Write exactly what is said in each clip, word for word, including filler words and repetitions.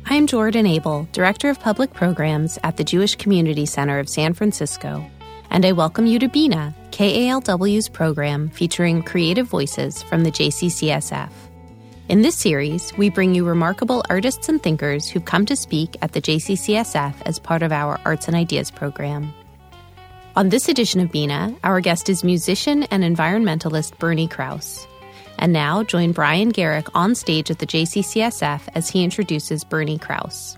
I'm Jordan Abel, Director of Public Programs at the Jewish Community Center of San Francisco, and I welcome you to Bina, K A L W's program featuring creative voices from the J C C S F. In this series, we bring you remarkable artists and thinkers who've come to speak at the J C C S F as part of our Arts and Ideas program. On this edition of Bina, our guest is musician and environmentalist Bernie Krause. And now, join Brian Garrick on stage at the J C C S F as he introduces Bernie Krause.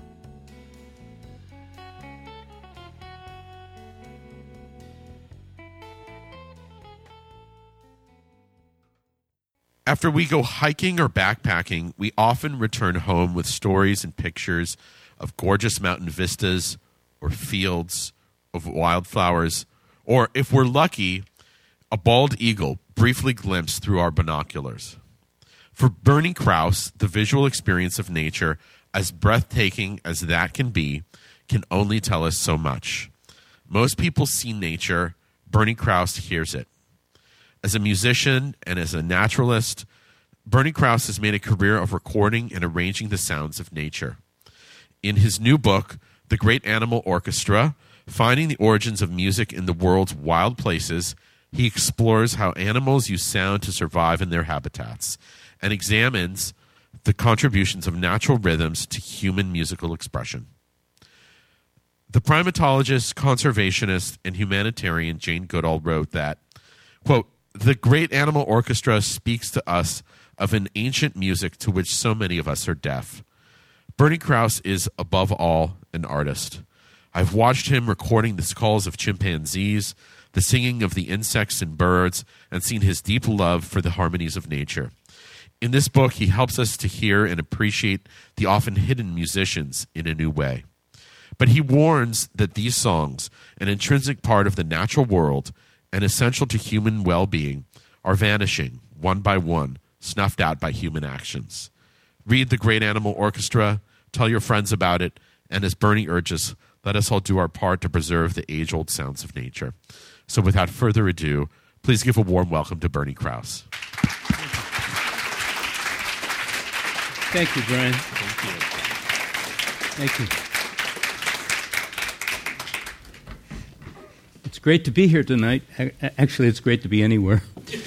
After we go hiking or backpacking, we often return home with stories and pictures of gorgeous mountain vistas or fields of wildflowers, or if we're lucky, a bald eagle briefly glimpsed through our binoculars. For Bernie Krause, the visual experience of nature, as breathtaking as that can be, can only tell us so much. Most people see nature. Bernie Krause hears it. As a musician and as a naturalist, Bernie Krause has made a career of recording and arranging the sounds of nature. In his new book, The Great Animal Orchestra, Finding the Origins of Music in the World's Wild Places, he explores how animals use sound to survive in their habitats and examines the contributions of natural rhythms to human musical expression. The primatologist, conservationist, and humanitarian Jane Goodall wrote that, quote, "The Great Animal Orchestra speaks to us of an ancient music to which so many of us are deaf. Bernie Krause is, above all, an artist. I've watched him recording the calls of chimpanzees, the singing of the insects and birds, and seen his deep love for the harmonies of nature. In this book, he helps us to hear and appreciate the often hidden musicians in a new way. But he warns that these songs, an intrinsic part of the natural world and essential to human well-being, are vanishing, one by one, snuffed out by human actions. Read The Great Animal Orchestra, tell your friends about it, and as Bernie urges, let us all do our part to preserve the age-old sounds of nature." So without further ado, please give a warm welcome to Bernie Krause. Thank you, Brian. Thank you. Thank you. It's great to be here tonight. Actually, it's great to be anywhere.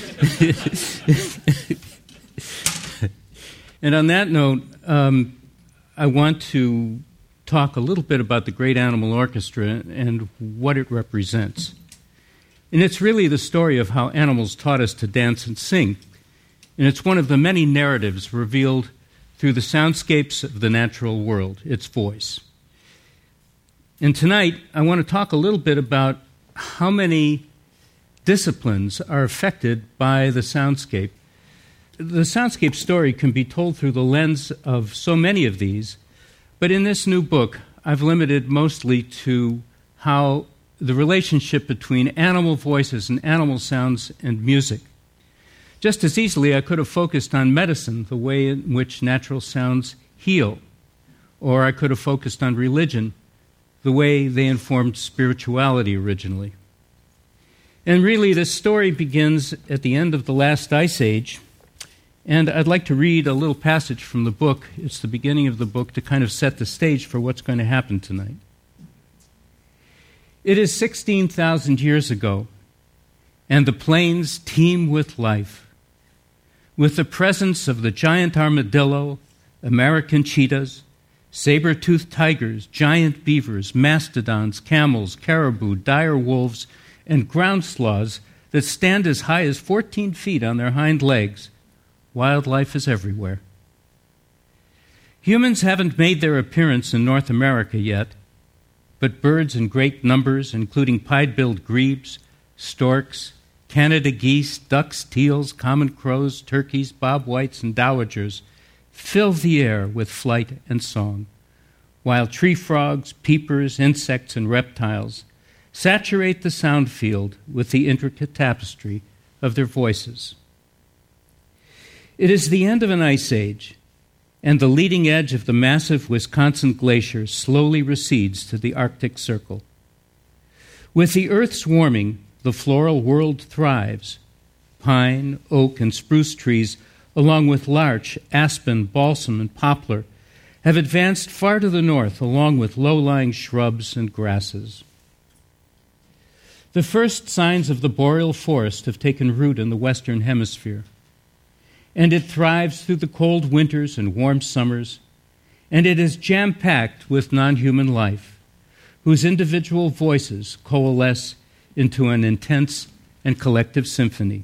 And on that note, um, I want to talk a little bit about the Great Animal Orchestra and what it represents. And it's really the story of how animals taught us to dance and sing. And it's one of the many narratives revealed through the soundscapes of the natural world, its voice. And tonight, I want to talk a little bit about how many disciplines are affected by the soundscape. The soundscape story can be told through the lens of so many of these, but in this new book, I've limited mostly to how the relationship between animal voices and animal sounds and music. Just as easily, I could have focused on medicine, the way in which natural sounds heal, or I could have focused on religion, the way they informed spirituality originally. And really, this story begins at the end of the last ice age, and I'd like to read a little passage from the book. It's the beginning of the book to kind of set the stage for what's going to happen tonight. It is sixteen thousand years ago, and the plains teem with life, with the presence of the giant armadillo, American cheetahs, saber-toothed tigers, giant beavers, mastodons, camels, caribou, dire wolves, and ground sloths that stand as high as fourteen feet on their hind legs. Wildlife is everywhere. Humans haven't made their appearance in North America yet, but birds in great numbers, including pied-billed grebes, storks, Canada geese, ducks, teals, common crows, turkeys, bobwhites, and dowagers, fill the air with flight and song, while tree frogs, peepers, insects, and reptiles saturate the sound field with the intricate tapestry of their voices. It is the end of an ice age, and the leading edge of the massive Wisconsin Glacier slowly recedes to the Arctic Circle. With the Earth's warming, the floral world thrives. Pine, oak, and spruce trees, along with larch, aspen, balsam, and poplar, have advanced far to the north, along with low-lying shrubs and grasses. The first signs of the boreal forest have taken root in the Western Hemisphere, and it thrives through the cold winters and warm summers, and it is jam-packed with non-human life, whose individual voices coalesce into an intense and collective symphony.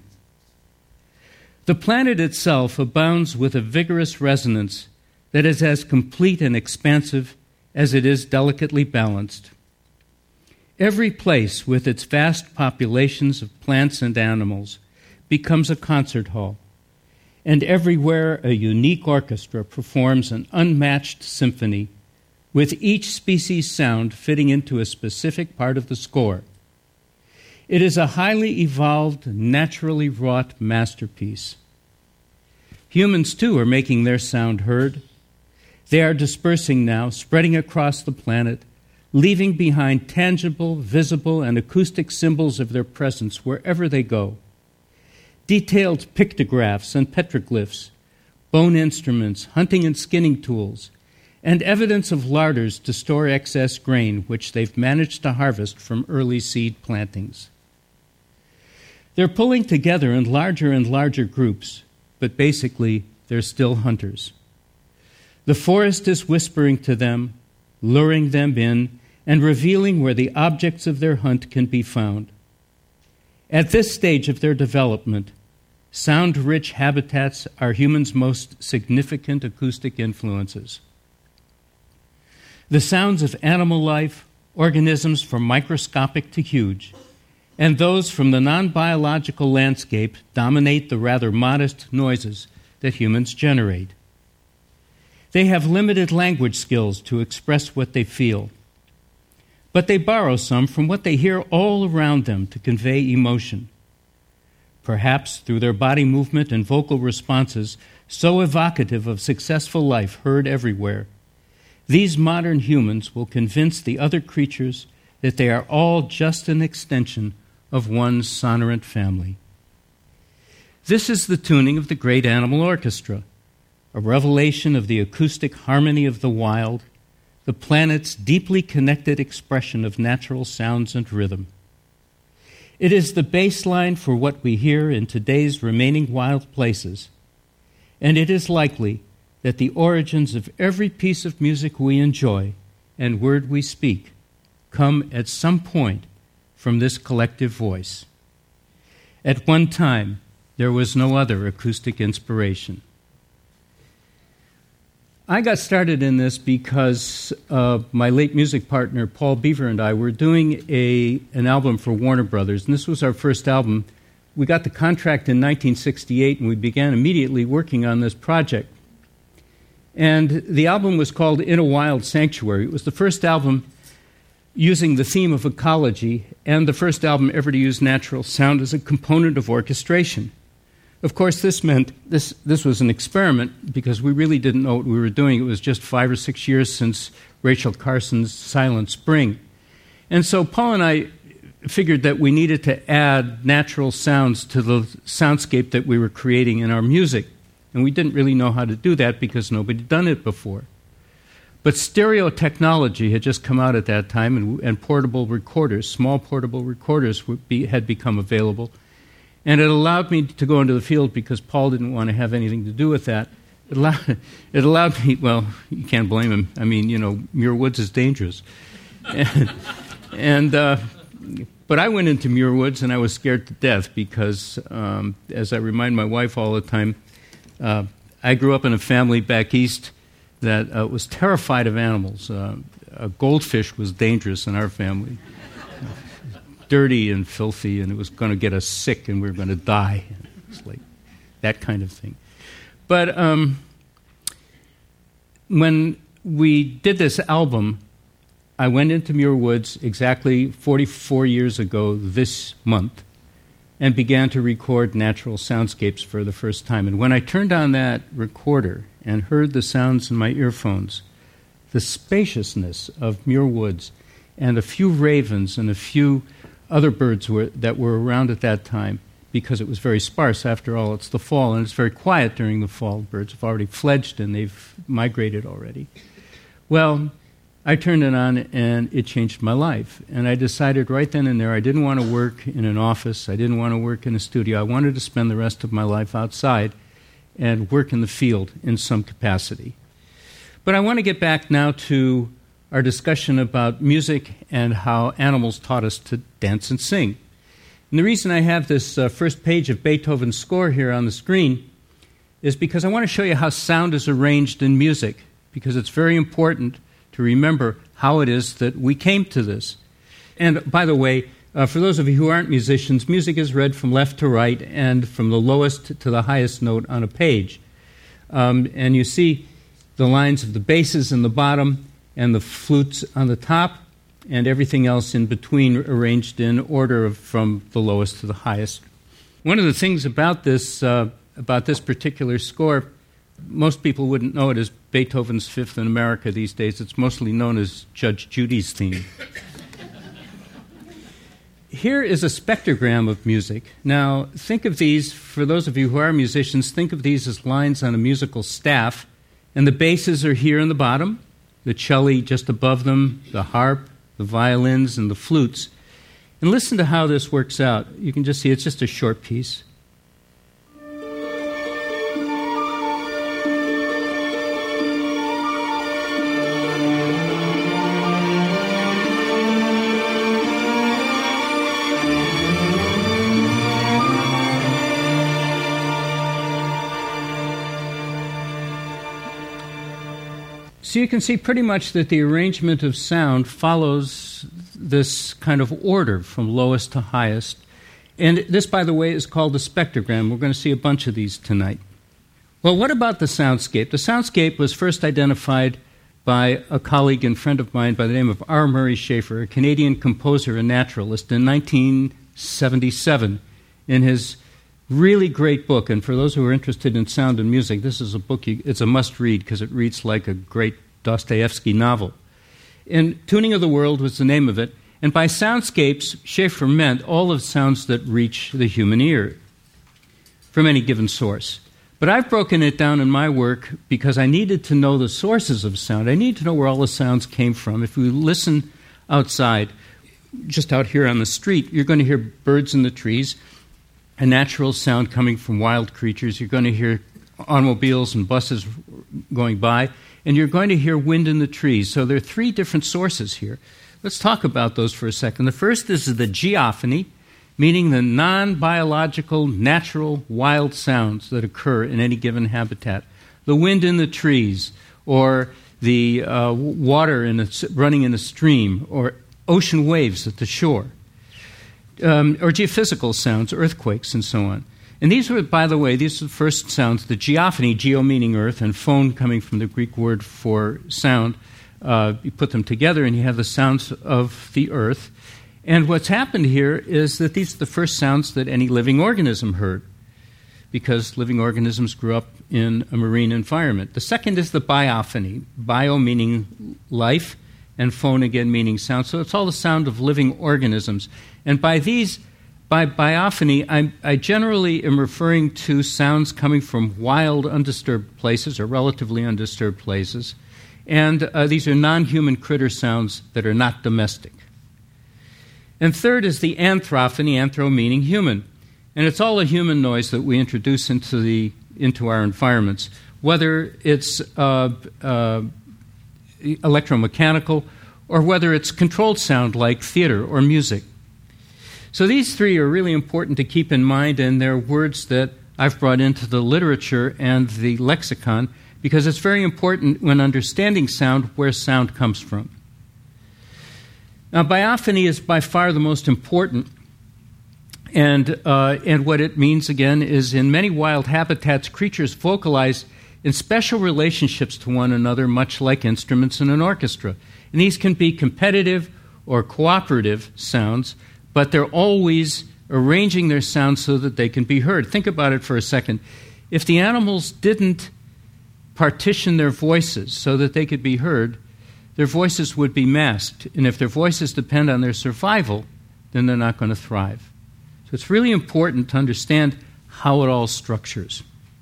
The planet itself abounds with a vigorous resonance that is as complete and expansive as it is delicately balanced. Every place with its vast populations of plants and animals becomes a concert hall, and everywhere a unique orchestra performs an unmatched symphony, with each species sound fitting into a specific part of the score. It is a highly evolved, naturally wrought masterpiece. Humans, too, are making their sound heard. They are dispersing now, spreading across the planet, leaving behind tangible, visible, and acoustic symbols of their presence wherever they go. Detailed pictographs and petroglyphs, bone instruments, hunting and skinning tools, and evidence of larders to store excess grain, which they've managed to harvest from early seed plantings. They're pulling together in larger and larger groups, but basically they're still hunters. The forest is whispering to them, luring them in, and revealing where the objects of their hunt can be found. At this stage of their development, sound-rich habitats are humans' most significant acoustic influences. The sounds of animal life, organisms from microscopic to huge, and those from the non-biological landscape dominate the rather modest noises that humans generate. They have limited language skills to express what they feel, but they borrow some from what they hear all around them to convey emotion. Perhaps through their body movement and vocal responses so evocative of successful life heard everywhere, these modern humans will convince the other creatures that they are all just an extension of one sonorant family. This is the tuning of the Great Animal Orchestra, a revelation of the acoustic harmony of the wild, the planet's deeply connected expression of natural sounds and rhythm. It is the baseline for what we hear in today's remaining wild places, and it is likely that the origins of every piece of music we enjoy and word we speak come at some point from this collective voice. At one time, there was no other acoustic inspiration. I got started in this because uh, my late music partner, Paul Beaver, and I were doing a an album for Warner Brothers, and this was our first album. We got the contract in nineteen sixty-eight, and we began immediately working on this project. And the album was called In a Wild Sanctuary. It was the first album using the theme of ecology, and the first album ever to use natural sound as a component of orchestration. Of course, this meant this, this was an experiment because we really didn't know what we were doing. It was just five or six years since Rachel Carson's Silent Spring. And so Paul and I figured that we needed to add natural sounds to the soundscape that we were creating in our music. And we didn't really know how to do that because nobody had done it before. But stereo technology had just come out at that time, and, and portable recorders, small portable recorders would be, had become available. And it allowed me to go into the field because Paul didn't want to have anything to do with that. It allowed, it allowed me, well, you can't blame him. I mean, you know, Muir Woods is dangerous. And, and uh, but I went into Muir Woods and I was scared to death because, um, as I remind my wife all the time, uh, I grew up in a family back east that uh, was terrified of animals. Uh, a goldfish was dangerous in our family. Dirty and filthy, and it was going to get us sick, and we were going to die. It's like that kind of thing. But um, when we did this album, I went into Muir Woods exactly forty-four years ago this month and began to record natural soundscapes for the first time. And when I turned on that recorder and heard the sounds in my earphones, the spaciousness of Muir Woods and a few ravens and a few other birds were, that were around at that time because it was very sparse. After all, it's the fall, and it's very quiet during the fall. Birds have already fledged, and they've migrated already. Well, I turned it on, and it changed my life. And I decided right then and there I didn't want to work in an office. I didn't want to work in a studio. I wanted to spend the rest of my life outside and work in the field in some capacity. But I want to get back now to our discussion about music and how animals taught us to dance and sing. And the reason I have this uh, first page of Beethoven's score here on the screen is because I want to show you how sound is arranged in music, because it's very important to remember how it is that we came to this. And by the way, uh, for those of you who aren't musicians, music is read from left to right and from the lowest to the highest note on a page. Um, and you see the lines of the basses in the bottom and the flutes on the top, and everything else in between arranged in order of from the lowest to the highest. One of the things about this, uh, about this particular score, most people wouldn't know it as Beethoven's Fifth in America these days. It's mostly known as Judge Judy's theme. Here is a spectrogram of music. Now, think of these, for those of you who are musicians, think of these as lines on a musical staff, and the basses are here in the bottom, the cello just above them, the harp, the violins, and the flutes. And listen to how this works out. You can just see it's just a short piece. So you can see pretty much that the arrangement of sound follows this kind of order from lowest to highest. And this, by the way, is called a spectrogram. We're going to see a bunch of these tonight. Well, what about the soundscape? The soundscape was first identified by a colleague and friend of mine by the name of R. Murray Schafer, a Canadian composer and naturalist, in nineteen seventy-seven, in his really great book. And for those who are interested in sound and music, this is a book, you, it's a must-read because it reads like a great Dostoevsky novel. And Tuning of the World was the name of it. And by soundscapes, Schafer meant all of the sounds that reach the human ear from any given source. But I've broken it down in my work because I needed to know the sources of sound. I need to know where all the sounds came from. If we listen outside, just out here on the street, you're going to hear birds in the trees, a natural sound coming from wild creatures. You're going to hear automobiles and buses going by, and you're going to hear wind in the trees. So there are three different sources here. Let's talk about those for a second. The first is the geophony, meaning the non-biological, natural, wild sounds that occur in any given habitat. The wind in the trees, or the uh, water in a, running in a stream, or ocean waves at the shore. Um, or geophysical sounds, earthquakes, and so on. And these were, by the way, these are the first sounds, the geophony, geo meaning earth, and phone coming from the Greek word for sound. Uh, you put them together and you have the sounds of the earth. And what's happened here is that these are the first sounds that any living organism heard, because living organisms grew up in a marine environment. The second is the biophony, bio meaning life, and phone again meaning sound. So it's all the sound of living organisms. And by these, by biophony, I, I generally am referring to sounds coming from wild, undisturbed places or relatively undisturbed places. And uh, these are non-human critter sounds that are not domestic. And third is the anthrophony, anthro meaning human. And it's all a human noise that we introduce into the into our environments, whether it's uh, uh, electromechanical or whether it's controlled sound like theater or music. So these three are really important to keep in mind, and they're words that I've brought into the literature and the lexicon because it's very important when understanding sound where sound comes from. Now, biophony is by far the most important, and uh, and what it means, again, is in many wild habitats, creatures vocalize in special relationships to one another, much like instruments in an orchestra. And these can be competitive or cooperative sounds, but they're always arranging their sounds so that they can be heard. Think about it for a second. If the animals didn't partition their voices so that they could be heard, their voices would be masked. And if their voices depend on their survival, then they're not going to thrive. So it's really important to understand how it all structures.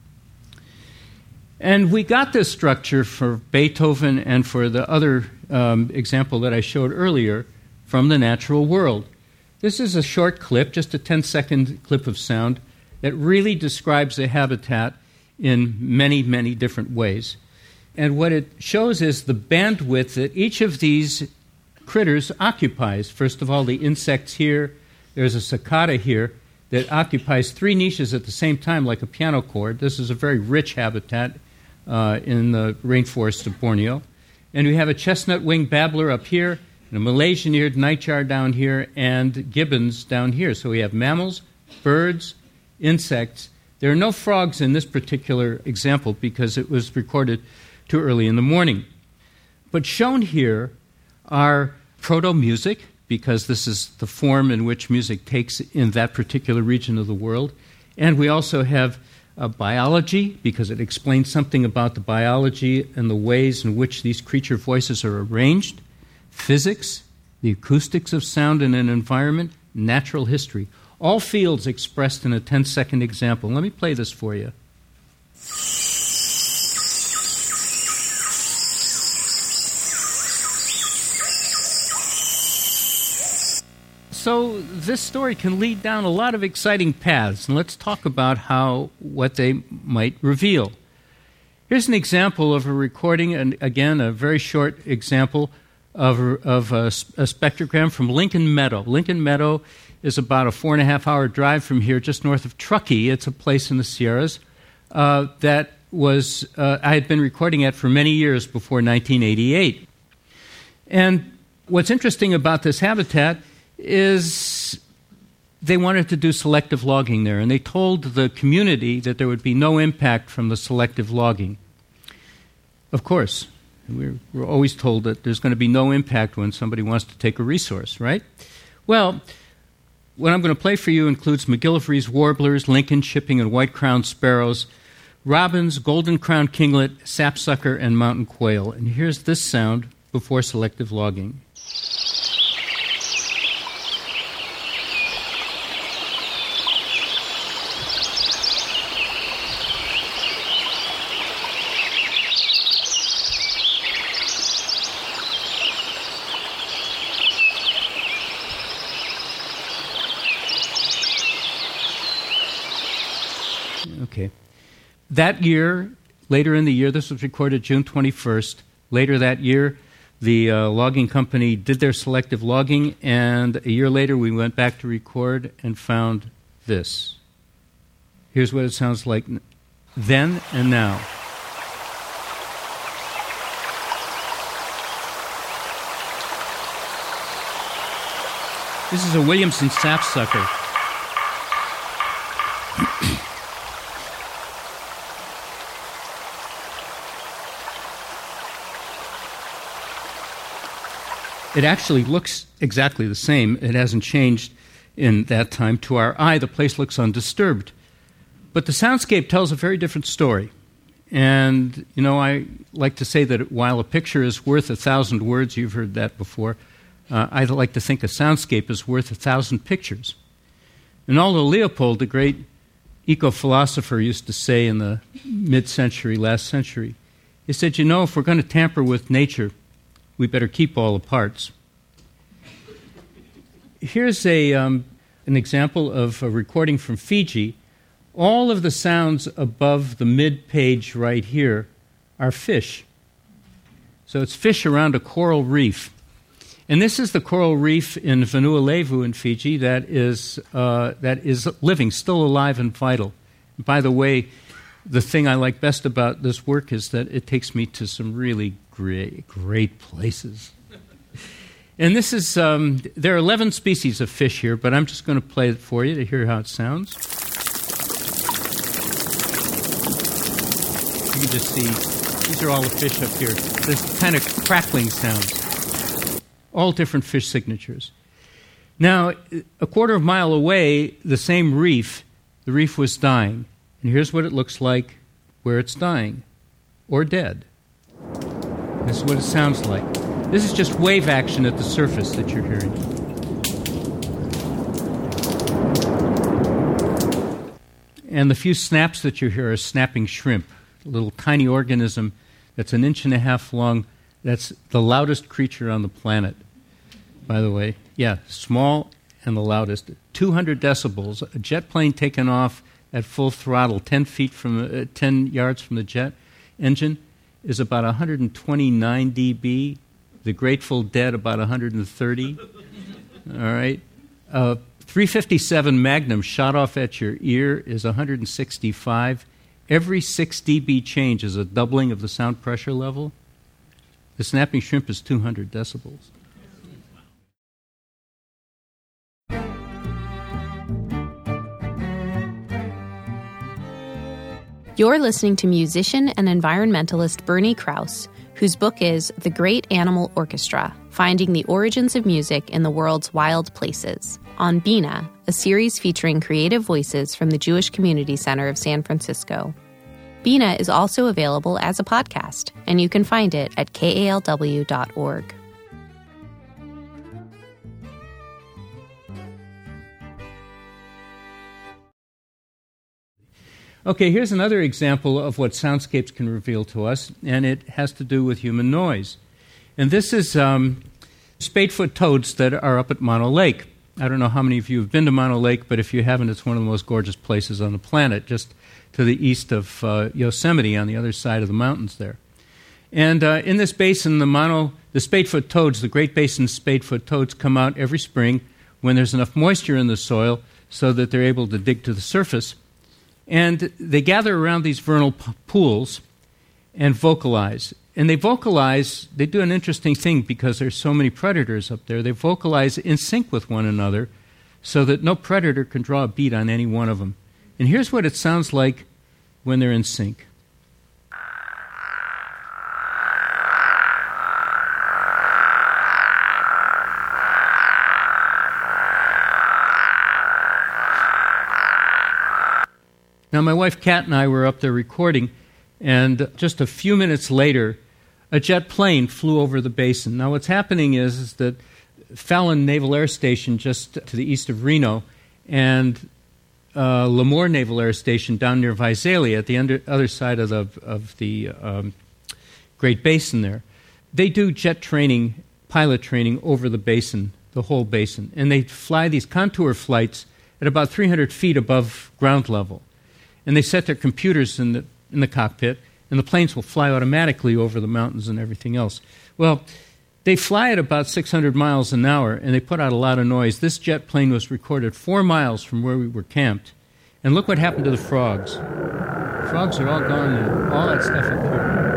And we got this structure for Beethoven and for the other um, example that I showed earlier from the natural world. This is a short clip, just a ten-second clip of sound that really describes the habitat in many, many different ways. And what it shows is the bandwidth that each of these critters occupies. First of all, the insects here. There's a cicada here that occupies three niches at the same time, like a piano chord. This is a very rich habitat uh, in the rainforest of Borneo. And we have a chestnut-winged babbler up here, and a Malaysian-eared nightjar down here, and gibbons down here. So we have mammals, birds, insects. There are no frogs in this particular example because it was recorded too early in the morning. But shown here are proto-music, because this is the form in which music takes in that particular region of the world. And we also have uh, biology, because it explains something about the biology and the ways in which these creature voices are arranged. Physics, the acoustics of sound in an environment, natural history. All fields expressed in a ten-second example. Let me play this for you. So this story can lead down a lot of exciting paths, and let's talk about how what they might reveal. Here's an example of a recording, and again, a very short example of, of a, a spectrogram from Lincoln Meadow. Lincoln Meadow is about a four and a half hour drive from here, just north of Truckee. It's a place in the Sierras uh, that was uh, I had been recording at for many years before nineteen eighty-eight. And what's interesting about this habitat is they wanted to do selective logging there, and they told the community that there would be no impact from the selective logging. Of course, we're, we're always told that there's going to be no impact when somebody wants to take a resource, right? Well, what I'm going to play for you includes McGillivray's warblers, Lincoln chipping, and white-crowned sparrows, robins, golden-crowned kinglet, sapsucker, and mountain quail. And here's this sound before selective logging. Okay. That year, later in the year, this was recorded June twenty-first, later that year, the uh, logging company did their selective logging, and a year later we went back to record and found this. Here's what it sounds like then and now. This is a Williamson sapsucker. It actually looks exactly the same. It hasn't changed in that time. To our eye, the place looks undisturbed. But the soundscape tells a very different story. And, you know, I like to say that while a picture is worth a thousand words, you've heard that before, uh, I like to think a soundscape is worth a thousand pictures. And Aldo Leopold, the great eco-philosopher, used to say in the mid-century, last century, he said, you know, if we're going to tamper with nature, we better keep all the parts. Here's a, um, an example of a recording from Fiji. All of the sounds above the mid-page right here are fish. So it's fish around a coral reef. And this is the coral reef in Vanuatu in Fiji that is, uh, that is living, still alive and vital. And by the way, the thing I like best about this work is that it takes me to some really great, great places. And this is, um, there are eleven species of fish here, but I'm just going to play it for you to hear how it sounds. You can just see, these are all the fish up here. This kind of crackling sounds. All different fish signatures. Now, a quarter of a mile away, the same reef, the reef was dying. And here's what it looks like where it's dying, or dead. This is what it sounds like. This is just wave action at the surface that you're hearing. And the few snaps that you hear are snapping shrimp, a little tiny organism that's an inch and a half long. That's the loudest creature on the planet, by the way. Yeah, small and the loudest. two hundred decibels. A jet plane taken off at full throttle, ten feet from, uh, ten yards from the jet engine, is about one hundred twenty-nine decibels. The Grateful Dead about one hundred thirty. All right. Uh, three fifty-seven Magnum shot off at your ear is one hundred sixty-five. Every six decibel change is a doubling of the sound pressure level. The snapping shrimp is two hundred decibels. You're listening to musician and environmentalist Bernie Krause, whose book is The Great Animal Orchestra, Finding the Origins of Music in the World's Wild Places, on Bina, a series featuring creative voices from the Jewish Community Center of San Francisco. Bina is also available as a podcast, and you can find it at K A L W dot org. Okay, here's another example of what soundscapes can reveal to us, and it has to do with human noise. And this is um, spadefoot toads that are up at Mono Lake. I don't know how many of you have been to Mono Lake, but if you haven't, it's one of the most gorgeous places on the planet, just to the east of uh, Yosemite on the other side of the mountains there. And uh, in this basin, the mono, the spadefoot toads, the Great Basin spadefoot toads, come out every spring when there's enough moisture in the soil so that they're able to dig to the surface. And they gather around these vernal p- pools and vocalize. And they vocalize, they do an interesting thing because there's so many predators up there. They vocalize in sync with one another so that no predator can draw a beat on any one of them. And here's what it sounds like when they're in sync. Now, my wife Kat and I were up there recording, and just a few minutes later, a jet plane flew over the basin. Now, what's happening is, is that Fallon Naval Air Station, just to the east of Reno, and uh, Lemoore Naval Air Station down near Visalia, at the under, other side of the, of the um, Great Basin there, they do jet training, pilot training over the basin, the whole basin. And they fly these contour flights at about three hundred feet above ground level. And they set their computers in the in the cockpit, and the planes will fly automatically over the mountains and everything else. Well, they fly at about six hundred miles an hour, and they put out a lot of noise. This jet plane was recorded four miles from where we were camped. And look what happened to the frogs. Frogs are all gone now. All that stuff up here.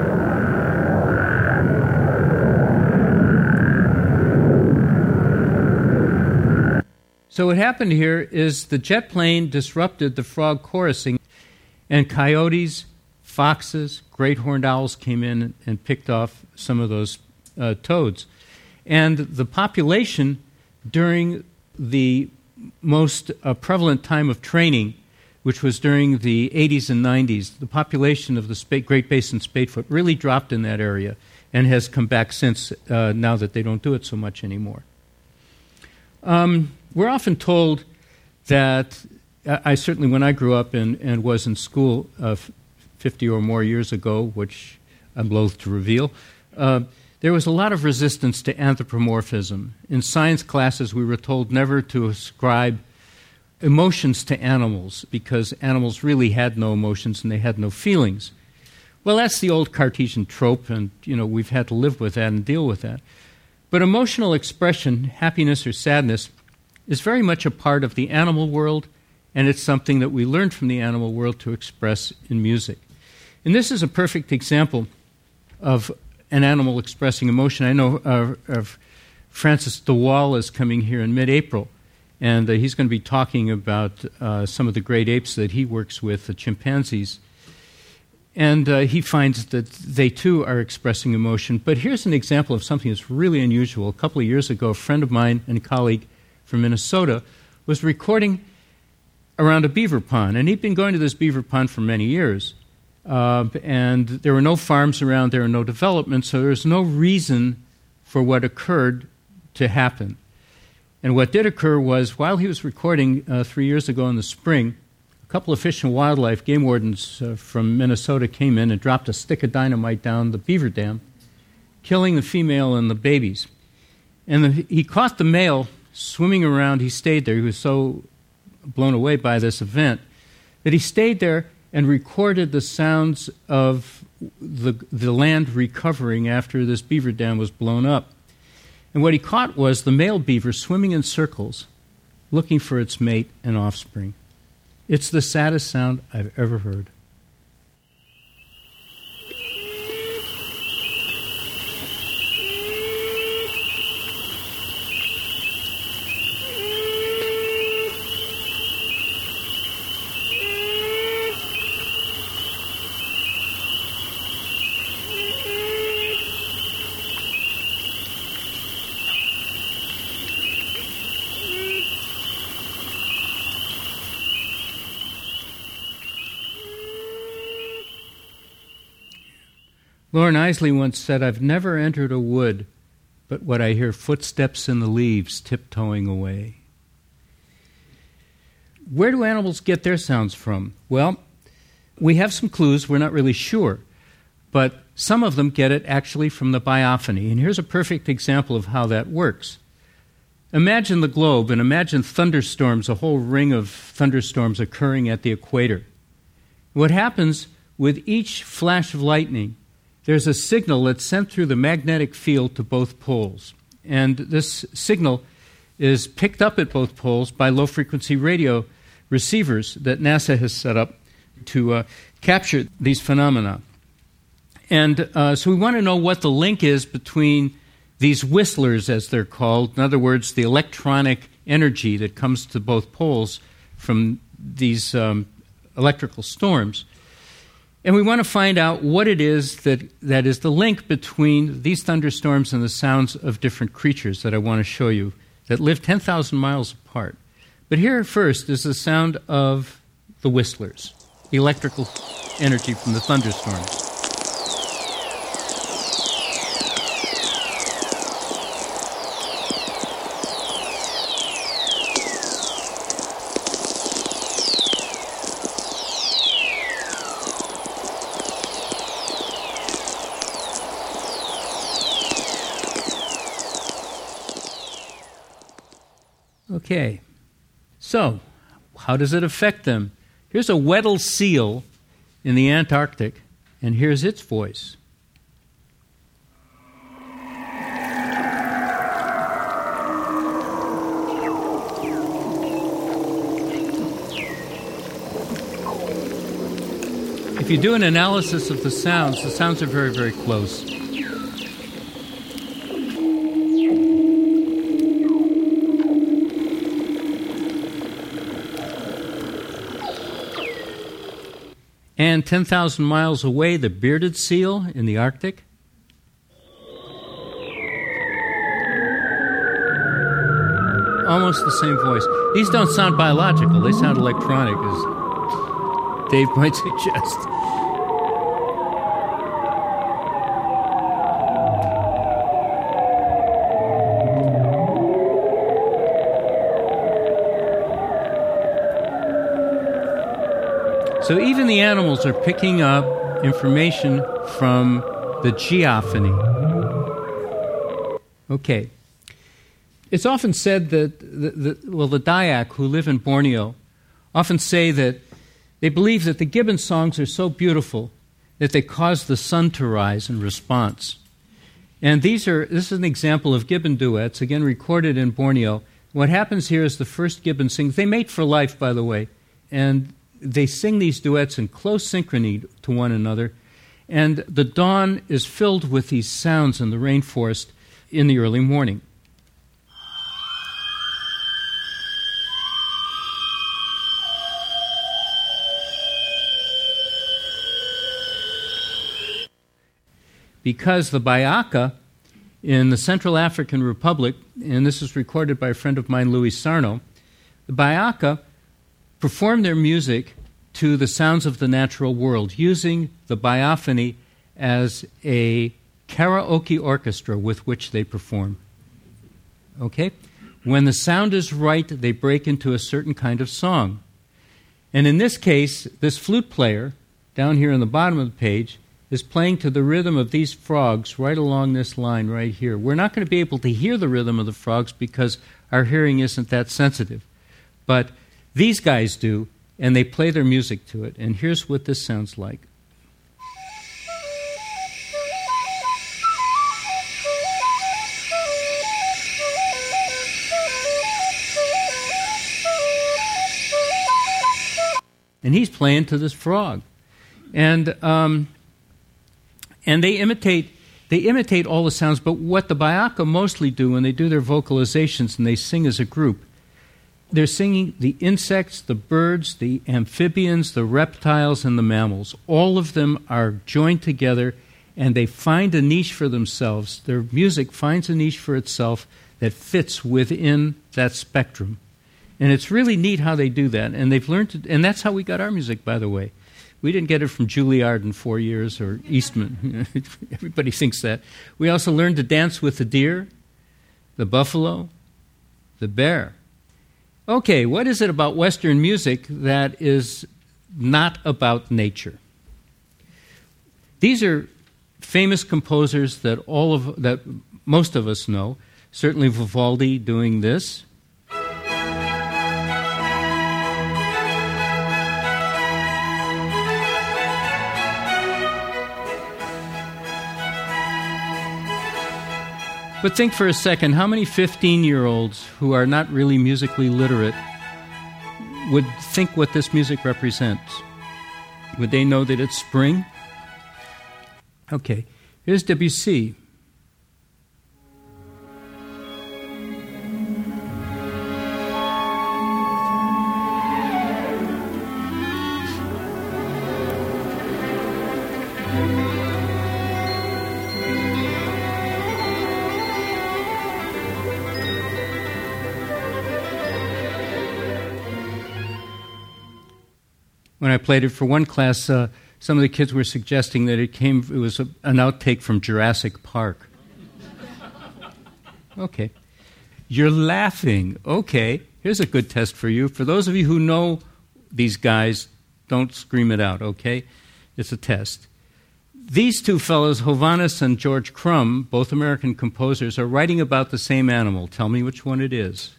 So what happened here is the jet plane disrupted the frog chorusing, and coyotes, foxes, great horned owls came in and picked off some of those uh, toads. And the population during the most uh, prevalent time of training, which was during the eighties and nineties, the population of the Sp- Great Basin spadefoot really dropped in that area and has come back since, uh, now that they don't do it so much anymore. Um, we're often told that I certainly, when I grew up and, and was in school uh, fifty or more years ago, which I'm loath to reveal, uh, there was a lot of resistance to anthropomorphism. In science classes, we were told never to ascribe emotions to animals because animals really had no emotions and they had no feelings. Well, that's the old Cartesian trope, and you know we've had to live with that and deal with that. But emotional expression, happiness or sadness, is very much a part of the animal world, and it's something that we learned from the animal world to express in music. And this is a perfect example of an animal expressing emotion. I know uh, of Francis de Waal is coming here in mid-April, and uh, he's going to be talking about uh, some of the great apes that he works with, the chimpanzees. And uh, he finds that they, too, are expressing emotion. But here's an example of something that's really unusual. A couple of years ago, a friend of mine and a colleague from Minnesota was recording around a beaver pond. And he'd been going to this beaver pond for many years. Uh, and there were no farms around, there were no development, so there was no reason for what occurred to happen. And what did occur was, while he was recording uh, three years ago in the spring, a a couple of Fish and Wildlife game wardens uh, from Minnesota came in and dropped a stick of dynamite down the beaver dam, killing the female and the babies. And the, he caught the male swimming around. He stayed there. He was so blown away by this event that he stayed there and recorded the sounds of the, the land recovering after this beaver dam was blown up. And what he caught was the male beaver swimming in circles, looking for its mate and offspring. It's the saddest sound I've ever heard. Lauren Isley once said, "I've never entered a wood, but what I hear footsteps in the leaves tiptoeing away." Where do animals get their sounds from? Well, we have some clues. We're not really sure. But some of them get it actually from the biophony. And here's a perfect example of how that works. Imagine the globe and imagine thunderstorms, a whole ring of thunderstorms occurring at the equator. What happens with each flash of lightning, there's a signal that's sent through the magnetic field to both poles. And this signal is picked up at both poles by low-frequency radio receivers that NASA has set up to uh, capture these phenomena. And uh, so we want to know what the link is between these whistlers, as they're called, in other words, the electronic energy that comes to both poles from these um, electrical storms. And we want to find out what it is that, that is the link between these thunderstorms and the sounds of different creatures that I want to show you that live ten thousand miles apart. But here first is the sound of the whistlers, the electrical energy from the thunderstorms. Okay, so how does it affect them? Here's a Weddell seal in the Antarctic, and here's its voice. If you do an analysis of the sounds, the sounds are very, very close. And ten thousand miles away, the bearded seal in the Arctic. Almost the same voice. These don't sound biological. They sound electronic, as Dave might suggest. So even the animals are picking up information from the geophony. Okay. It's often said that, the, the, well, the Dayak who live in Borneo often say that they believe that the gibbon songs are so beautiful that they cause the sun to rise in response. And these are, this is an example of gibbon duets, again recorded in Borneo. What happens here is the first gibbon sings. They mate for life, by the way, and they sing these duets in close synchrony to one another, and the dawn is filled with these sounds in the rainforest in the early morning. Because the Bayaka in the Central African Republic, and this is recorded by a friend of mine, Louis Sarno, the Bayaka perform their music to the sounds of the natural world, using the biophony as a karaoke orchestra with which they perform. Okay? When the sound is right, they break into a certain kind of song. And in this case, this flute player, down here on the bottom of the page, is playing to the rhythm of these frogs right along this line right here. We're not going to be able to hear the rhythm of the frogs because our hearing isn't that sensitive. But these guys do, and they play their music to it. And here's what this sounds like. And he's playing to this frog. And um, and they imitate they imitate all the sounds, but what the Bayaka mostly do when they do their vocalizations and they sing as a group, they're singing the insects, the birds, the amphibians, the reptiles, and the mammals. All of them are joined together, and they find a niche for themselves. Their music finds a niche for itself that fits within that spectrum. And it's really neat how they do that. And they've learned to, and that's how we got our music, by the way. We didn't get it from Juilliard in four years or Eastman. Everybody thinks that. We also learned to dance with the deer, the buffalo, the bear. Okay, what is it about Western music that is not about nature? These are famous composers that all of that most of us know. Certainly Vivaldi doing this. But think for a second, how many fifteen-year-olds who are not really musically literate would think what this music represents? Would they know that it's spring? Okay, here's Debussy. When I played it for one class, uh, some of the kids were suggesting that it came. It was a, an outtake from Jurassic Park. Okay. You're laughing. Okay. Here's a good test for you. For those of you who know these guys, don't scream it out, okay? It's a test. These two fellows, Hovhannes and George Crumb, both American composers, are writing about the same animal. Tell me which one it is.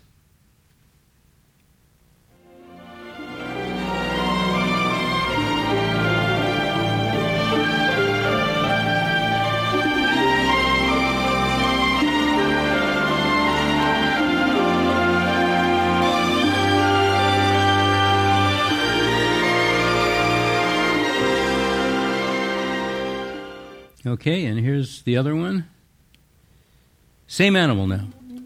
Okay, and here's the other one. Same animal now.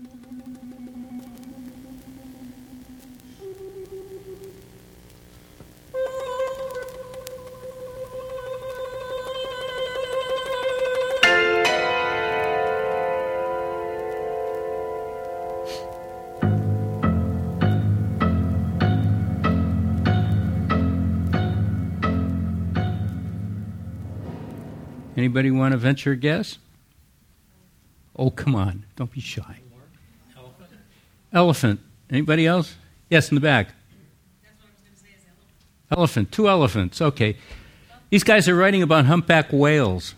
Anybody want to venture a guess? Oh, come on. Don't be shy. Elephant. Elephant. Anybody else? Yes, in the back. That's what I was going to say is elephant. Elephant. Two elephants. Okay. These guys are writing about humpback whales.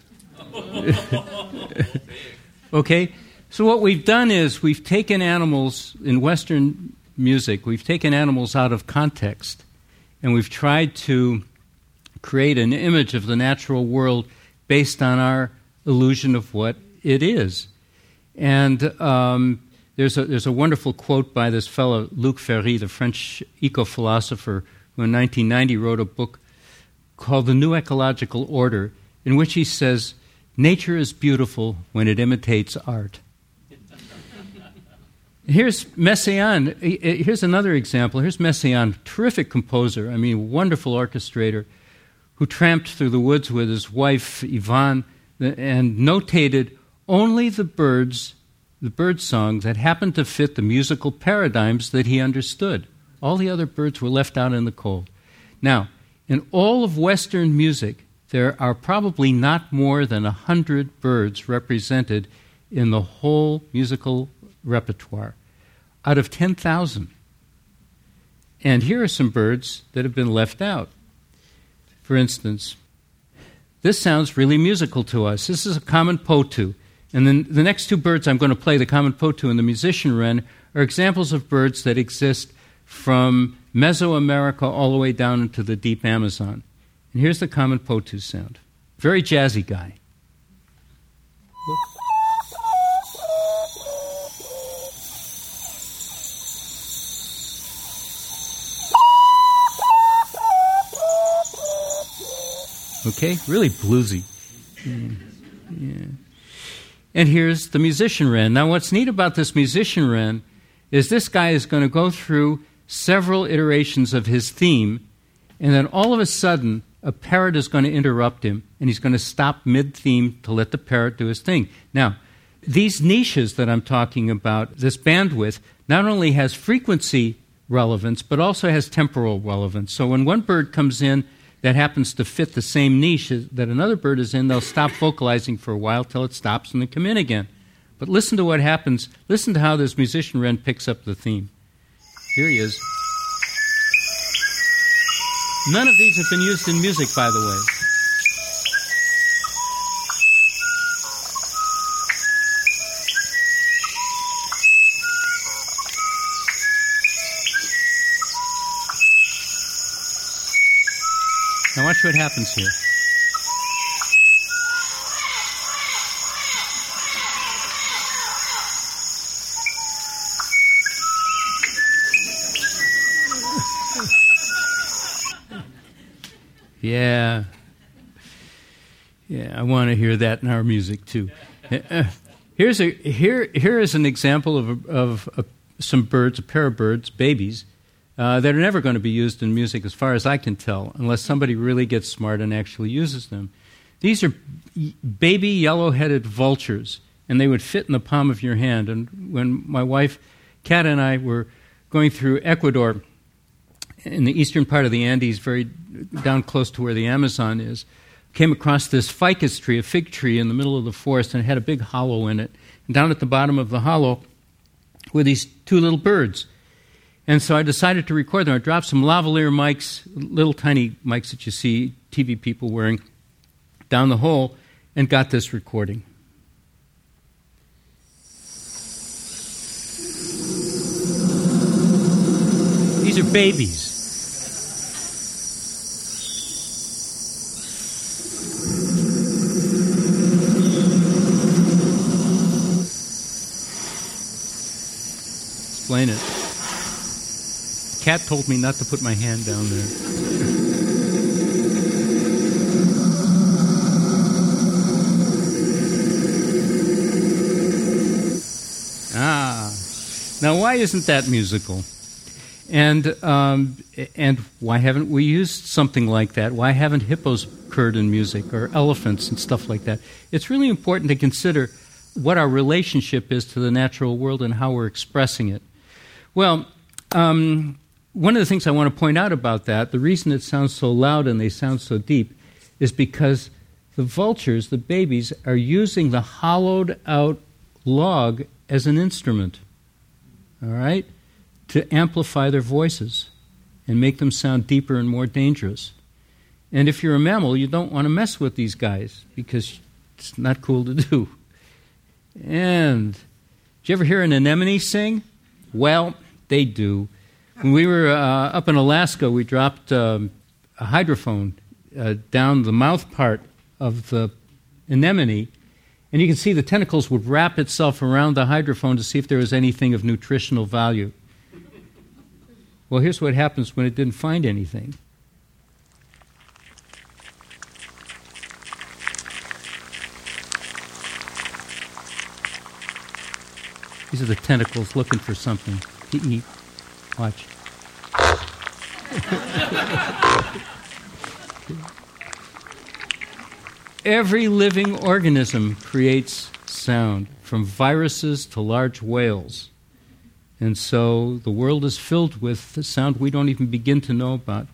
Okay? So what we've done is we've taken animals in Western music, we've taken animals out of context, and we've tried to create an image of the natural world based on our illusion of what it is. And um, there's a there's a wonderful quote by this fellow, Luc Ferry, the French eco-philosopher, who in nineteen ninety wrote a book called The New Ecological Order, in which he says, nature is beautiful when it imitates art. Here's Messiaen. Here's another example. Here's Messiaen, terrific composer, I mean, wonderful orchestrator, who tramped through the woods with his wife, Yvonne, and notated only the birds, the bird song that happened to fit the musical paradigms that he understood. All the other birds were left out in the cold. Now, in all of Western music, there are probably not more than a hundred birds represented in the whole musical repertoire, out of ten thousand. And here are some birds that have been left out. For instance, this sounds really musical to us. This is a common potu. And then the next two birds I'm going to play, the common potu and the musician wren, are examples of birds that exist from Mesoamerica all the way down into the deep Amazon. And here's the common potu sound. Very jazzy guy. Okay, really bluesy. Yeah. Yeah. And here's the musician wren. Now, what's neat about this musician wren is this guy is going to go through several iterations of his theme, and then all of a sudden, a parrot is going to interrupt him, and he's going to stop mid-theme to let the parrot do his thing. Now, these niches that I'm talking about, this bandwidth, not only has frequency relevance, but also has temporal relevance. So when one bird comes in that happens to fit the same niche that another bird is in, they'll stop vocalizing for a while till it stops and then come in again. But listen to what happens. Listen to how this musician wren picks up the theme. Here he is. None of these have been used in music, by the way. Now watch what happens here. Yeah. Yeah, I want to hear that in our music too. Uh, here's a here here is an example of of, of some birds, a pair of birds, babies, uh, that are never going to be used in music, as far as I can tell, unless somebody really gets smart and actually uses them. These are baby yellow-headed vultures, and they would fit in the palm of your hand. And when my wife, Kat, and I were going through Ecuador, in the eastern part of the Andes, very down close to where the Amazon is, came across this ficus tree, a fig tree in the middle of the forest, and it had a big hollow in it. And down at the bottom of the hollow were these two little birds. And so I decided to record them. I dropped some lavalier mics, little tiny mics that you see T V people wearing, down the hole, and got this recording. These are babies. Explain it. The cat told me not to put my hand down there. Ah. Now, why isn't that musical? And um, and why haven't we used something like that? Why haven't hippos occurred in music, or elephants and stuff like that? It's really important to consider what our relationship is to the natural world and how we're expressing it. Well, um, one of the things I want to point out about that, the reason it sounds so loud and they sound so deep, is because the vultures, the babies, are using the hollowed-out log as an instrument, all right, to amplify their voices and make them sound deeper and more dangerous. And if you're a mammal, you don't want to mess with these guys because it's not cool to do. And did you ever hear an anemone sing? Well, they do. When we were uh, up in Alaska, we dropped um, a hydrophone uh, down the mouth part of the anemone, and you can see the tentacles would wrap itself around the hydrophone to see if there was anything of nutritional value. Well, here's what happens when it didn't find anything. These are the tentacles looking for something to eat. Watch. Every living organism creates sound, from viruses to large whales. And so the world is filled with the sound we don't even begin to know about.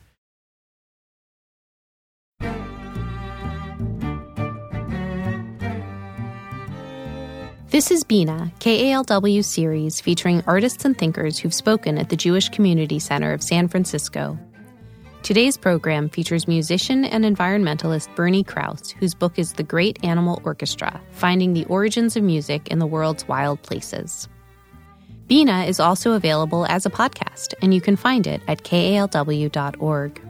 This is Bina, K A L W series featuring artists and thinkers who've spoken at the Jewish Community Center of San Francisco. Today's program features musician and environmentalist Bernie Krause, whose book is The Great Animal Orchestra, Finding the Origins of Music in the World's Wild Places. Bina is also available as a podcast, and you can find it at K A L W dot org.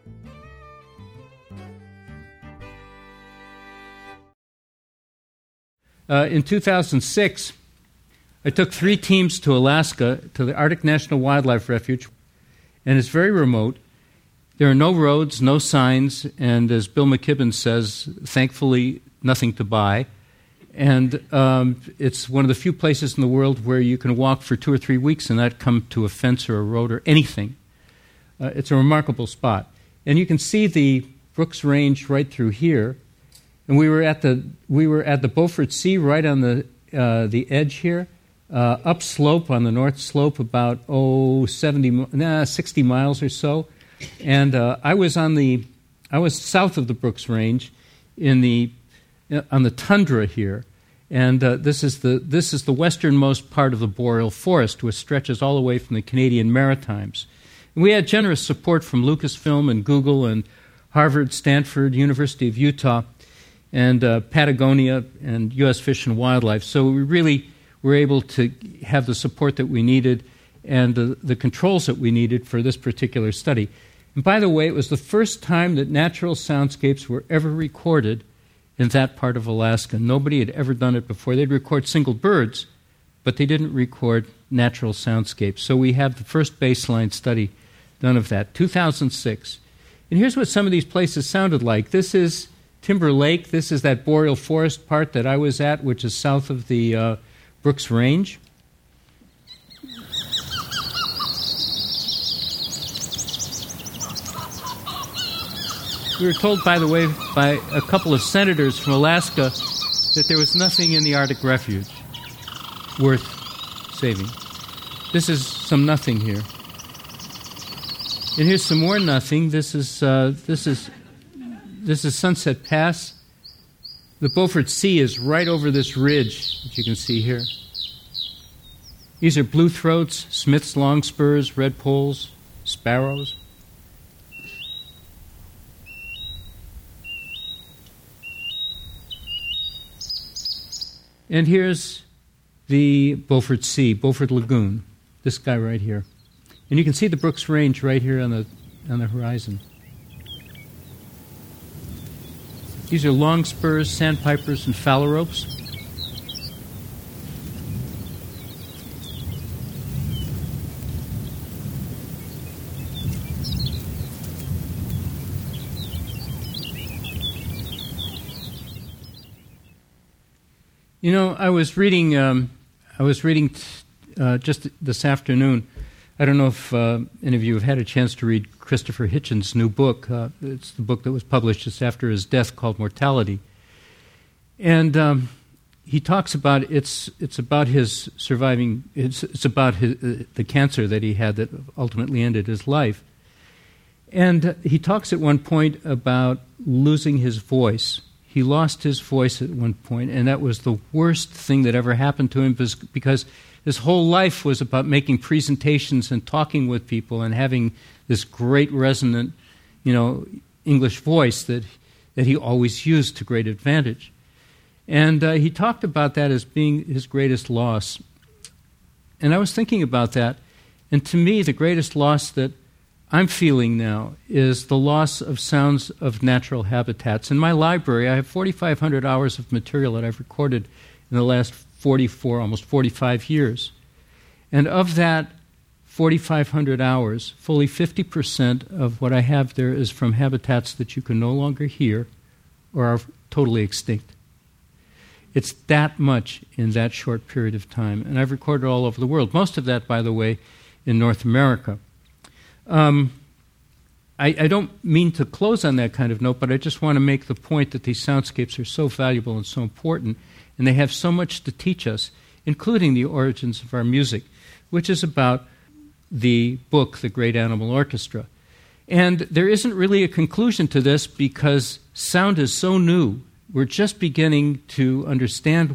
Uh, in two thousand six, I took three teams to Alaska, to the Arctic National Wildlife Refuge, and it's very remote. There are no roads, no signs, and as Bill McKibben says, thankfully, nothing to buy. And um, it's one of the few places in the world where you can walk for two or three weeks and not come to a fence or a road or anything. Uh, it's a remarkable spot. And you can see the Brooks Range right through here. And we were at the we were at the Beaufort Sea, right on the uh, the edge here, uh, upslope on the north slope, about oh seventy, nah, sixty miles or so. And uh, I was on the I was south of the Brooks Range, in the uh, on the tundra here, and uh, this is the this is the westernmost part of the boreal forest, which stretches all the way from the Canadian Maritimes. And we had generous support from Lucasfilm and Google and Harvard, Stanford, University of Utah, and uh, Patagonia and U S Fish and Wildlife. So we really were able to have the support that we needed and uh, the controls that we needed for this particular study. And by the way, it was the first time that natural soundscapes were ever recorded in that part of Alaska. Nobody had ever done it before. They'd record single birds, but they didn't record natural soundscapes. So we have the first baseline study done of that, two thousand six. And here's what some of these places sounded like. This is Timber Lake. This is that boreal forest part that I was at, which is south of the uh, Brooks Range. We were told, by the way, by a couple of senators from Alaska that there was nothing in the Arctic Refuge worth saving. This is some nothing here. And here's some more nothing. This is uh, this is this is Sunset Pass. The Beaufort Sea is right over this ridge that you can see here. These are blue throats, Smith's longspurs, redpolls, sparrows. And here's the Beaufort Sea, Beaufort Lagoon, this guy right here. And you can see the Brooks Range right here on the on the horizon. These are longspurs, sandpipers, and phalaropes. You know, I was reading. Um, I was reading t- uh, just this afternoon. I don't know if uh, any of you have had a chance to read Christopher Hitchens' new book. Uh, it's the book that was published just after his death, called Mortality. And um, he talks about it's it's about his surviving. It's it's about his, uh, the cancer that he had that ultimately ended his life. And uh, he talks at one point about losing his voice. He lost his voice at one point, and that was the worst thing that ever happened to him because his whole life was about making presentations and talking with people and having this great resonant, you know, English voice that that he always used to great advantage. And uh, he talked about that as being his greatest loss. And I was thinking about that, and to me, the greatest loss that I'm feeling now is the loss of sounds of natural habitats. In my library, I have forty-five hundred hours of material that I've recorded in the last forty-four, almost forty-five years. And of that forty-five hundred hours, fully fifty percent of what I have there is from habitats that you can no longer hear or are totally extinct. It's that much in that short period of time. And I've recorded all over the world. Most of that, by the way, in North America. Um, I, I don't mean to close on that kind of note, but I just want to make the point that these soundscapes are so valuable and so important, and they have so much to teach us, including the origins of our music, which is about the book, The Great Animal Orchestra. And there isn't really a conclusion to this because sound is so new. We're just beginning to understand what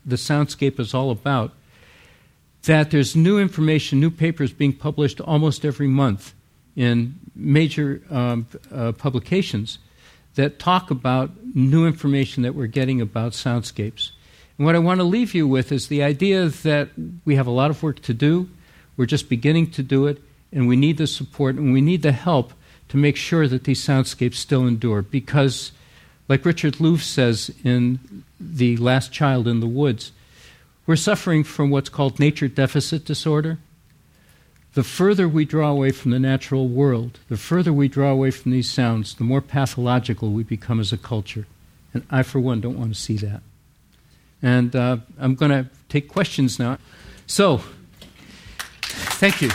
the soundscape is all about, that there's new information, new papers being published almost every month in major um, uh, publications that talk about new information that we're getting about soundscapes. And what I want to leave you with is the idea that we have a lot of work to do, we're just beginning to do it, and we need the support and we need the help to make sure that these soundscapes still endure. Because, like Richard Louv says in The Last Child in the Woods, we're suffering from what's called nature deficit disorder. The further we draw away from the natural world, the further we draw away from these sounds, the more pathological we become as a culture. And I, for one, don't want to see that. And uh, I'm going to take questions now. So, thank you.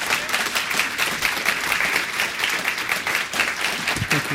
Thank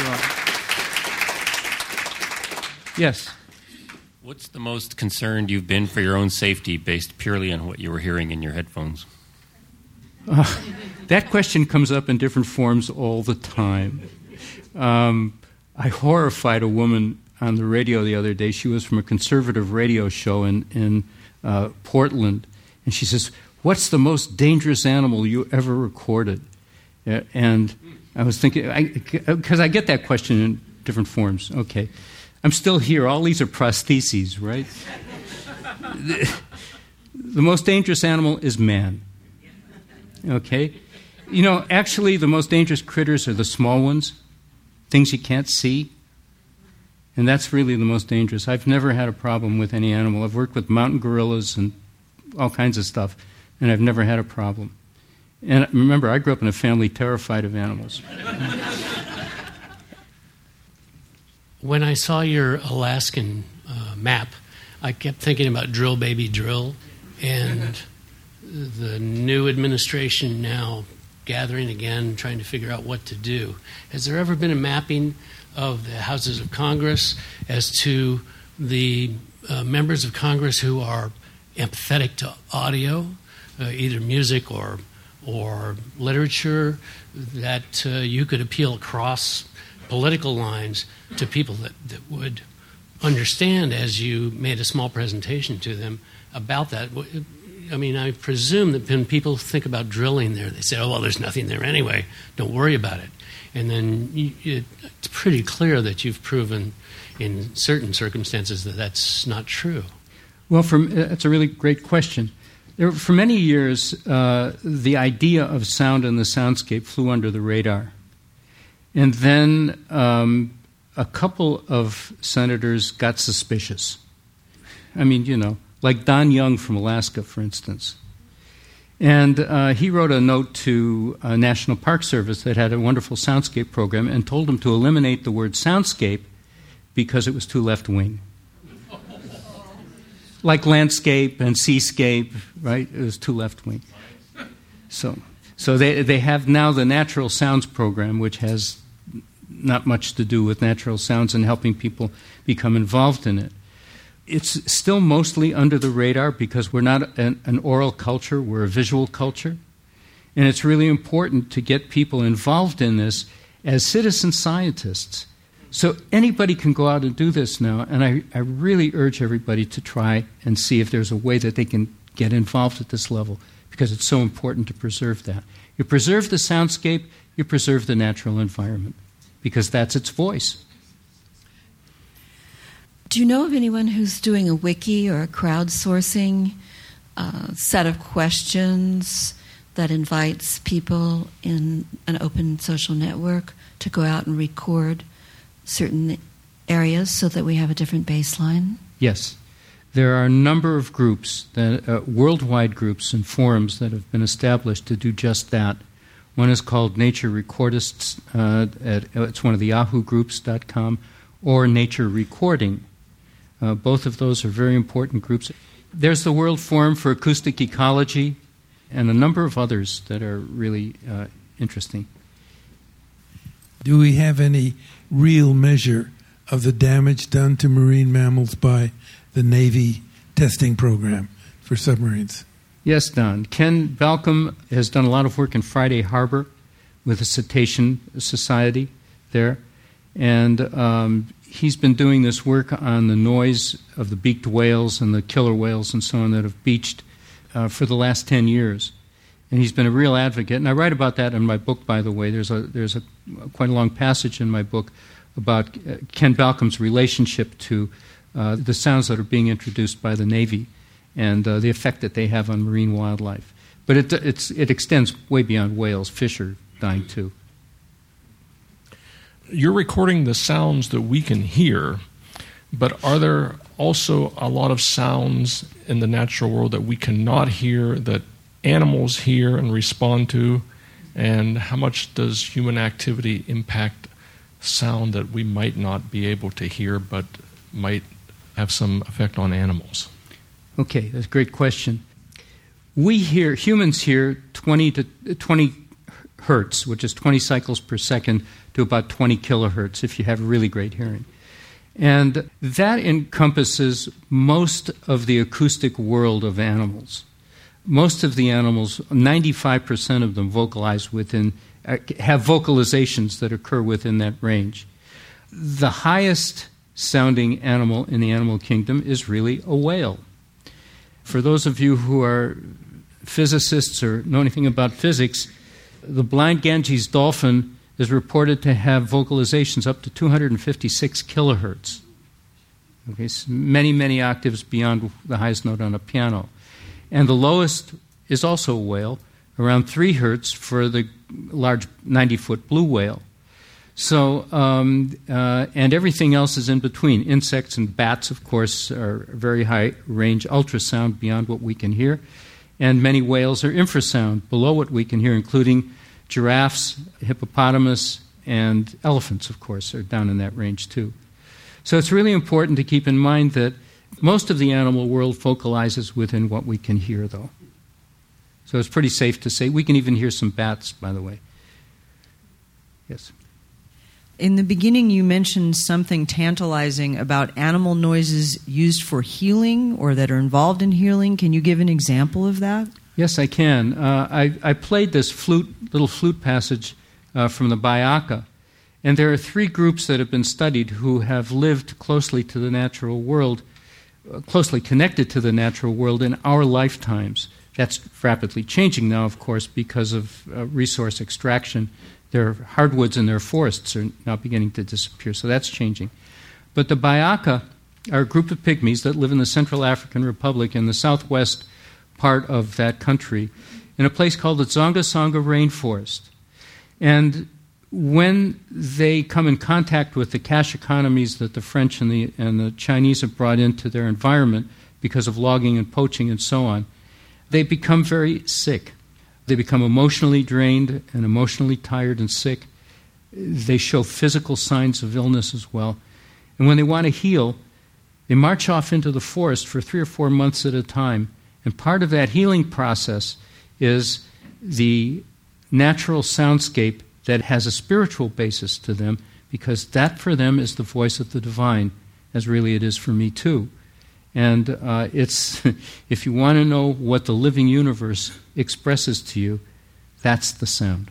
you all. Yes? What's the most concerned you've been for your own safety based purely on what you were hearing in your headphones? Uh, that question comes up in different forms all the time. Um, I horrified a woman on the radio the other day. She was from a conservative radio show in, in uh, Portland. And she says, "What's the most dangerous animal you ever recorded?" Uh, and I was thinking, because I, I get that question in different forms. Okay. I'm still here. All these are prostheses, right? the, the most dangerous animal is man. Okay? You know, actually, the most dangerous critters are the small ones, things you can't see. And that's really the most dangerous. I've never had a problem with any animal. I've worked with mountain gorillas and all kinds of stuff, and I've never had a problem. And remember, I grew up in a family terrified of animals. When I saw your Alaskan uh, map, I kept thinking about Drill Baby Drill and the new administration now gathering again, trying to figure out what to do. Has there ever been a mapping of the houses of Congress as to the uh, members of Congress who are empathetic to audio, uh, either music or or literature, that uh, you could appeal across political lines to people that, that would understand as you made a small presentation to them about that? I mean, I presume that when people think about drilling there, they say, oh, well, there's nothing there anyway. Don't worry about it. And then you, it, it's pretty clear that you've proven in certain circumstances that that's not true. Well, for, that's a really great question. There, for many years, uh, the idea of sound and the soundscape flew under the radar. And then um, a couple of senators got suspicious. I mean, you know, like Don Young from Alaska, for instance. And uh, he wrote a note to a National Park Service that had a wonderful soundscape program and told them to eliminate the word soundscape because it was too left-wing. Like landscape and seascape, right? It was too left-wing. So, so they they have now the Natural Sounds program, which has not much to do with natural sounds and helping people become involved in it. It's still mostly under the radar because we're not an, an oral culture, we're a visual culture. And it's really important to get people involved in this as citizen scientists. So anybody can go out and do this now, and I, I really urge everybody to try and see if there's a way that they can get involved at this level, because it's so important to preserve that. You preserve the soundscape, you preserve the natural environment, because that's its voice. Do you know of anyone who's doing a wiki or a crowdsourcing uh, set of questions that invites people in an open social network to go out and record certain areas so that we have a different baseline? Yes. There are a number of groups, that, uh, worldwide groups and forums that have been established to do just that. One is called Nature Recordists. Uh, at, it's one of the yahoo groups dot com, or Nature Recording. Uh, both of those are very important groups. There's the World Forum for Acoustic Ecology and a number of others that are really uh, interesting. Do we have any real measure of the damage done to marine mammals by the Navy testing program for submarines? Yes, Don. Ken Balcom has done a lot of work in Friday Harbor with the Cetacean Society there. And um, he's been doing this work on the noise of the beaked whales and the killer whales and so on that have beached uh, for the last ten years. And he's been a real advocate. And I write about that in my book, by the way. There's a there's a quite a long passage in my book about uh, Ken Balcomb's relationship to uh, the sounds that are being introduced by the Navy and uh, the effect that they have on marine wildlife. But it it's, it extends way beyond whales. Fish are dying too. You're recording the sounds that we can hear, but are there also a lot of sounds in the natural world that we cannot hear, that animals hear and respond to? And how much does human activity impact sound that we might not be able to hear but might have some effect on animals? Okay, that's a great question. We hear, humans hear twenty to twenty hertz, which is twenty cycles per second, to about twenty kilohertz if you have really great hearing. And that encompasses most of the acoustic world of animals. Most of the animals, ninety-five percent of them vocalize within, uh, have vocalizations that occur within that range. The highest sounding animal in the animal kingdom is really a whale. For those of you who are physicists or know anything about physics, the blind Ganges dolphin is reported to have vocalizations up to two hundred fifty-six kilohertz. Okay, so many, many octaves beyond the highest note on a piano. And the lowest is also a whale, around three hertz for the large ninety-foot blue whale. So, um, uh, and everything else is in between. Insects and bats, of course, are very high range ultrasound beyond what we can hear. And many whales are infrasound, below what we can hear, including giraffes, hippopotamus, and elephants, of course, are down in that range too. So it's really important to keep in mind that most of the animal world vocalizes within what we can hear, though. So it's pretty safe to say. We can even hear some bats, by the way. Yes? In the beginning, you mentioned something tantalizing about animal noises used for healing or that are involved in healing. Can you give an example of that? Yes, I can. Uh, I, I played this flute, little flute passage uh, from the Bayaka, and there are three groups that have been studied who have lived closely to the natural world, uh, closely connected to the natural world in our lifetimes. That's rapidly changing now, of course, because of uh, resource extraction. Their hardwoods in their forests are now beginning to disappear, so that's changing. But the Bayaka are a group of pygmies that live in the Central African Republic in the southwest part of that country in a place called the Zonga-Songa Rainforest. And when they come in contact with the cash economies that the French and the, and the Chinese have brought into their environment because of logging and poaching and so on, they become very sick. They become emotionally drained and emotionally tired and sick. They show physical signs of illness as well. And when they want to heal, they march off into the forest for three or four months at a time. And part of that healing process is the natural soundscape that has a spiritual basis to them, because that for them is the voice of the divine, as really it is for me too. And uh, it's if you want to know what the living universe expresses to you, that's the sound.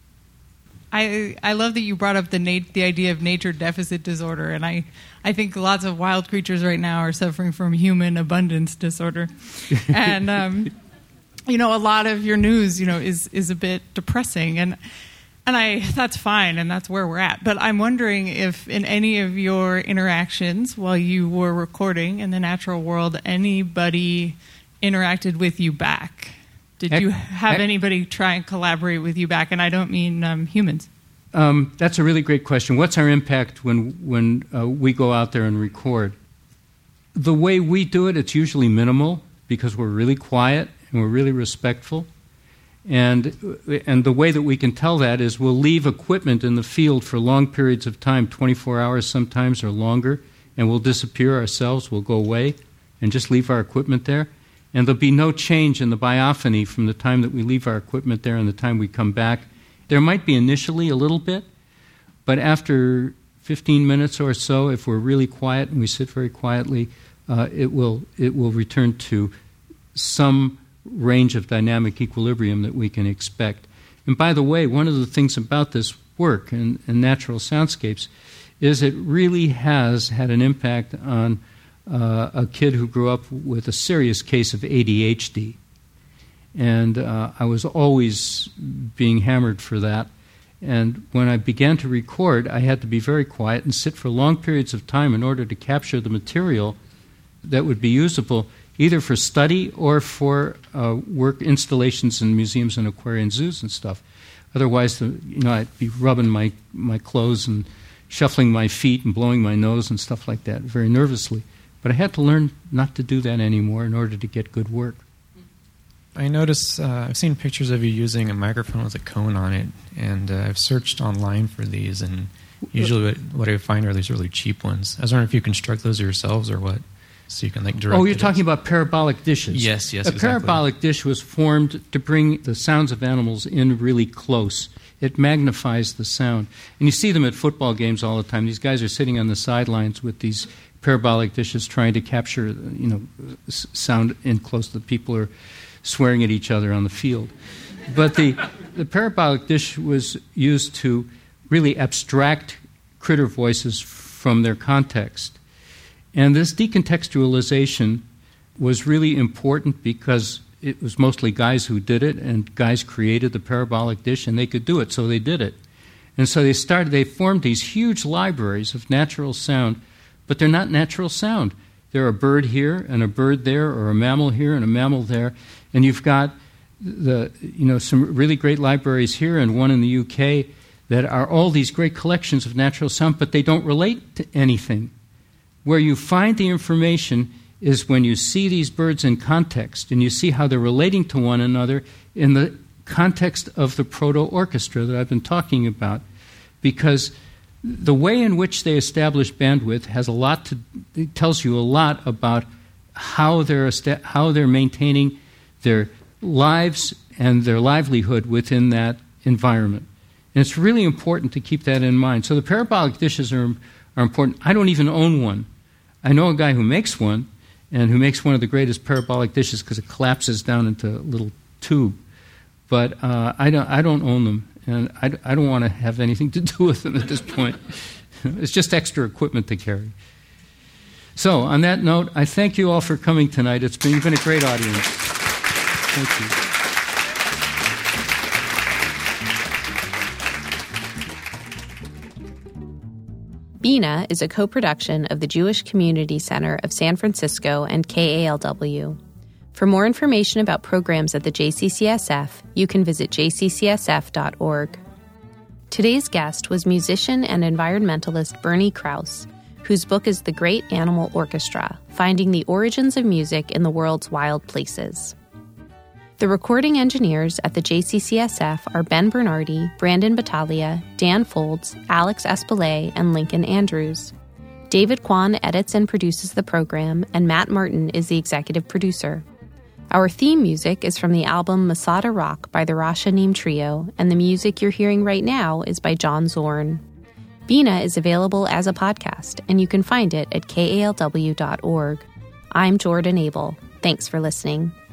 I I love that you brought up the nat- the idea of nature deficit disorder, and I, I think lots of wild creatures right now are suffering from human abundance disorder, and um, you know, a lot of your news, you know, is is a bit depressing, and and I that's fine, and that's where we're at. But I'm wondering if in any of your interactions while you were recording in the natural world, anybody interacted with you back. Did you have anybody try and collaborate with you back? And I don't mean um, humans. Um, that's a really great question. What's our impact when when uh, we go out there and record? The way we do it, it's usually minimal because we're really quiet and we're really respectful. And and the way that we can tell that is we'll leave equipment in the field for long periods of time, twenty-four hours sometimes or longer, and we'll disappear ourselves, we'll go away and just leave our equipment there. And there'll be no change in the biophony from the time that we leave our equipment there and the time we come back. There might be initially a little bit, but after fifteen minutes or so, if we're really quiet and we sit very quietly, uh, it will it will return to some range of dynamic equilibrium that we can expect. And by the way, one of the things about this work and, and natural soundscapes is it really has had an impact on uh, a kid who grew up with a serious case of A D H D. And uh, I was always being hammered for that. And when I began to record, I had to be very quiet and sit for long periods of time in order to capture the material that would be usable either for study or for uh, work installations in museums and aquarium zoos and stuff. Otherwise, the, you know, I'd be rubbing my, my clothes and shuffling my feet and blowing my nose and stuff like that very nervously. But I had to learn not to do that anymore in order to get good work. I notice, uh, I've seen pictures of you using a microphone with a cone on it, and uh, I've searched online for these, and usually what, what I find are these really cheap ones. I was wondering if you construct those yourselves or what, so you can like direct. Oh, you're talking about parabolic dishes. Yes, yes, A exactly. parabolic dish was formed to bring the sounds of animals in really close. It magnifies the sound. And you see them at football games all the time. These guys are sitting on the sidelines with these parabolic dishes trying to capture, you know, sound in close. The people are swearing at each other on the field. But the, the parabolic dish was used to really abstract critter voices from their context. And this decontextualization was really important because it was mostly guys who did it, and guys created the parabolic dish, and they could do it, so they did it. And so they started, they formed these huge libraries of natural sound, but they're not natural sound. There are a bird here and a bird there, or a mammal here and a mammal there, and you've got the you know some really great libraries here and one in the U K that are all these great collections of natural sound, but they don't relate to anything. Where you find the information is when you see these birds in context, and you see how they're relating to one another in the context of the proto-orchestra that I've been talking about, because the way in which they establish bandwidth has a lot to it tells you a lot about how they're how they're maintaining their lives and their livelihood within that environment. And it's really important to keep that in mind. So the parabolic dishes are are important. I don't even own one. I know a guy who makes one, and who makes one of the greatest parabolic dishes because it collapses down into a little tube. But uh, I don't I don't own them. And I, I don't want to have anything to do with them at this point. It's just extra equipment to carry. So, on that note, I thank you all for coming tonight. It's been, been a great audience. Thank you. BINA is a co-production of the Jewish Community Center of San Francisco and K A L W. For more information about programs at the J C C S F, you can visit j c c s f dot org. Today's guest was musician and environmentalist Bernie Krause, whose book is The Great Animal Orchestra, Finding the Origins of Music in the World's Wild Places. The recording engineers at the J C C S F are Ben Bernardi, Brandon Battaglia, Dan Folds, Alex Espelay, and Lincoln Andrews. David Kwan edits and produces the program, and Matt Martin is the executive producer. Our theme music is from the album Masada Rock by the Rashanim Trio, and the music you're hearing right now is by John Zorn. BINA is available as a podcast, and you can find it at k a l w dot org. I'm Jordan Abel. Thanks for listening.